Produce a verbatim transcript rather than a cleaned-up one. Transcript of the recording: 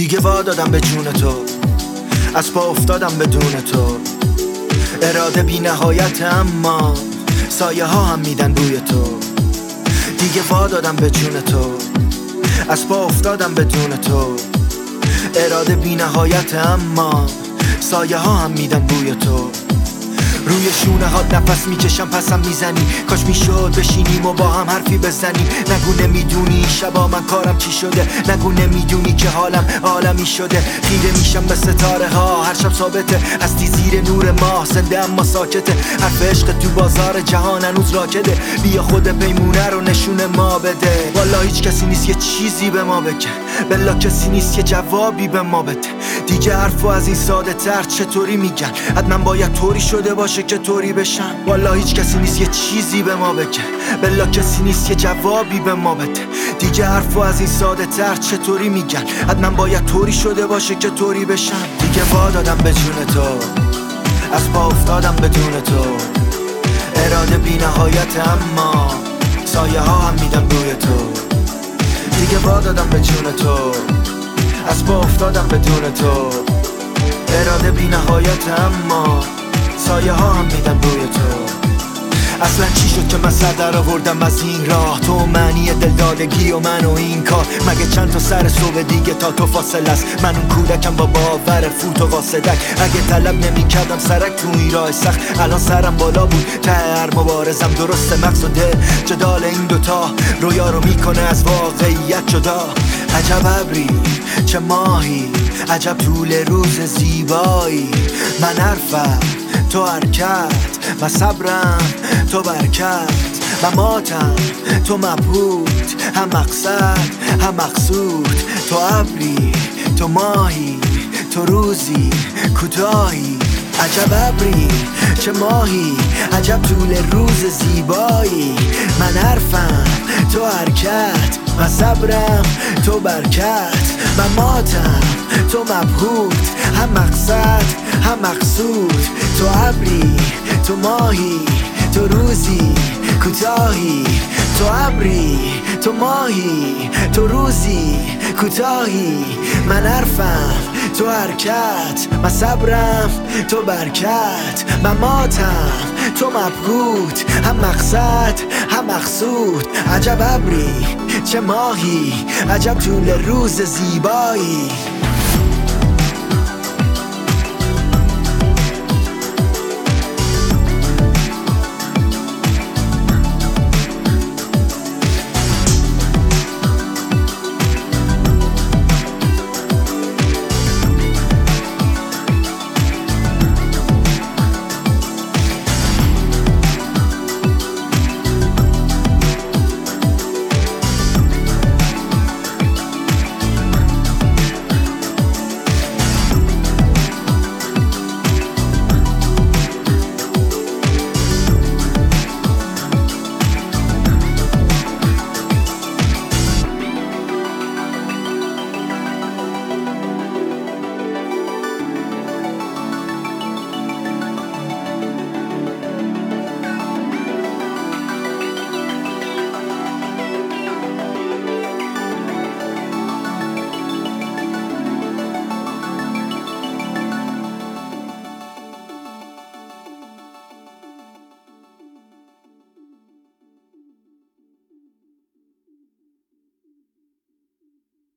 دیگه وا دادم به جون تو، از پا افتادم بدون تو. اراده بی نهایت اما سایه ها هم میدن بوی تو. دیگه وا دادم به جون تو، از پا افتادم بدون تو. اراده بی نهایت اما سایه ها هم میدن بوی تو. روی شونه هات نفس میکشم پسم میزنی، کاش میشد بشینیم و با هم حرفی بزنیم. نگو نمیدونی شبا من کارم چی شده، نگو نمیدونی که حالم عالمی شده. خیره میشم به ستاره ها هر شب ثابته، هستی زیر نور ماه زنده اما ساکته. حرف عشق تو بازار جهان هنوز راکده، بیا خود پیمونه رو نشون ما بده. والا هیچ کسی نیست یه چیزی به ما بگه، بلا کسی نیست یه جوابی به ما بده. دیگه حرفو از این ساده تر چطوری میگن، حتما باید طوری شده باشه که طوری بشن. والا هیچ کسی نیست یه چیزی به ما بگه، بلا کسی نیست یه جوابی به ما بده. دیگه حرفو از این ساده تر چطوری میگن، حتما باید طوری شده باشه که طوری بشن. دیگه وا دادم به جون تو، از پا افتادم بدون تو. اراده بی نهایت اما سایه ها هم میدن بوی تو. دیگه وا دادم به جون تو، از پا افتادم بدون تو. اراده بی نهایت اما سایه ها هم میدن بوی تو. اصلا چی شد که من سر در آوردم از این راه؟ تو معنی دلدادگی و من و این کار. مگه چند تا سر صبح دیگه تا تو فاصله است؟ من اون کودکم با باور فوت و قاصدک. اگه طلب نمی کردم سرک تو این راه سخت، الان سرم بالا بود ته هر مبارزم. درسته مقصده جدال این دوتا رویا رو میکنه از واقعیت جدا. عجب ابری چه ماهی، عجب طول روز زیبایی. من حرفم تو حرکت، من صبرم تو برکت. من ماتم تو مبهوت، هم مقصد هم مقصود. تو ابری تو ماهی، تو روزی کوتاهی. عجب ابری چه ماهی، عجب طول روز زیبایی. من حرفم تو حرکت، من صبرم تو برکت. من ماتم تو مبهوت، هم مقصد هم مقصود. تو ابری تو ماهی، تو روزی کوتاهی. تو ابری تو ماهی، تو روزی کوتاهی. من حرفم تو حرکت، من صبرم تو برکت. من ماتم تو مبهوت، هم مقصد هم مقصود. عجب ابری چه ماهی، عجب طول روز زیبایی.